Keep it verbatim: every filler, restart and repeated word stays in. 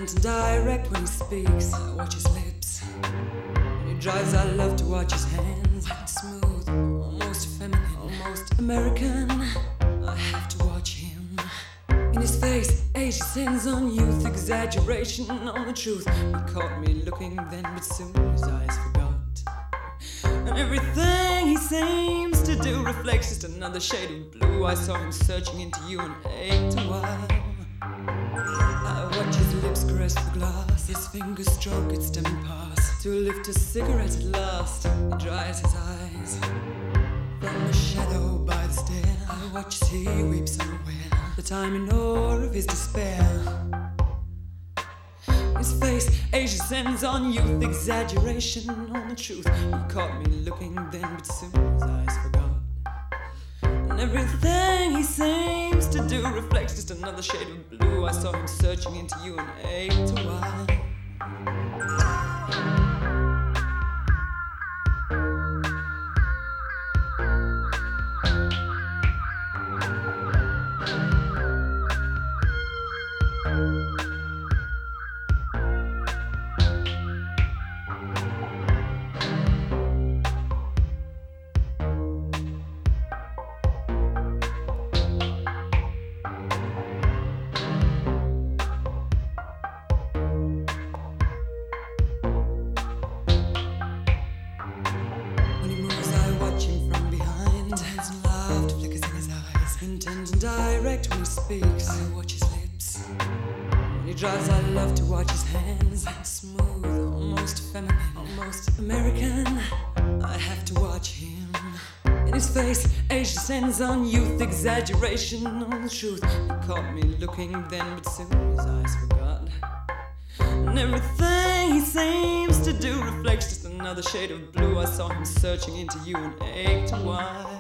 Intent and direct when he speaks. I watch his lips. When he drives, I love to watch his hands. Smooth, almost feminine, almost American. I have to watch him. In his face, age descends on youth, exaggeration on the truth. He caught me looking then, but soon his eyes forgot. And everything he seems to do reflects just another shade of blue. I saw him searching into you and ached a while. I watch his lips caress the glass, his fingers stroke its stem and pass to lift a cigarette at last. He dries his eyes from a shadow by the stair. I watch as he weeps unaware, the time in awe of his despair. His face, age descends on youth, exaggeration on the truth. He caught me looking then, but soon his eyes forgot. And everything he seems to do reflects just another shade of blue. I saw him searching into you and ached a while. Intent and direct when he speaks. I watch his lips. When he drives, I love to watch his hands. Smooth, almost feminine, almost American. I have to watch him. In his face, age descends on youth, exaggeration on the truth. He caught me looking then, but soon his eyes forgot. And everything he seems to do reflects just another shade of blue. I saw him searching into you and ached a while.